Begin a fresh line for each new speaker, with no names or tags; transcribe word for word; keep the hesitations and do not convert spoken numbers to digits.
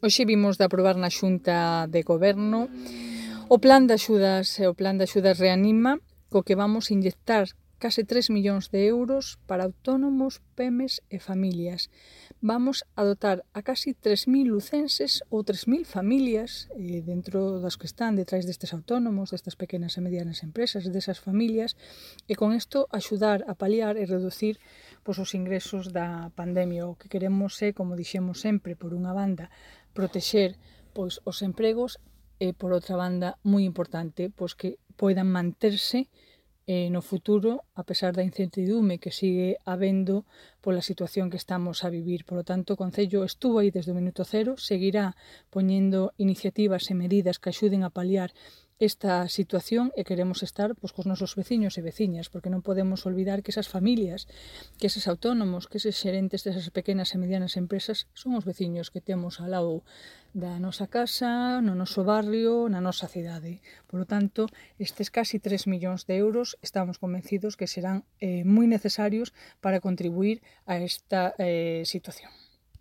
Hoxe vimos de aprobar na Xunta de Goberno o plan de axudas, o plan de axudas Reanima, co que vamos inyectar case tres millóns de euros para autónomos, pemes e familias. Vamos a dotar a casi tres mil lucenses ou tres mil familias eh, dentro das que están detrás destes autónomos, destas pequenas e medianas empresas, desas familias, e con isto axudar a paliar e reducir pois, os ingresos da pandemia. O que queremos é, como dixemos sempre, por unha banda, protexer pois, os empregos e, por outra banda, moi importante, pois que poidan manterse eh, no futuro, a pesar da incertidume que sigue habendo pola situación que estamos a vivir. Por lo tanto, o Concello estuvo aí desde o minuto cero, seguirá poñendo iniciativas e medidas que axuden a paliar esta situación e queremos estar pois, cos nosos veciños e veciñas, porque non podemos olvidar que esas familias, que eses autónomos, que eses xerentes desas pequenas e medianas empresas son os veciños que temos ao lado da nosa casa, no noso barrio, na nosa cidade. Por lo tanto, estes casi tres millóns de euros estamos convencidos que serán eh, moi necesarios para contribuir a esta eh, situación.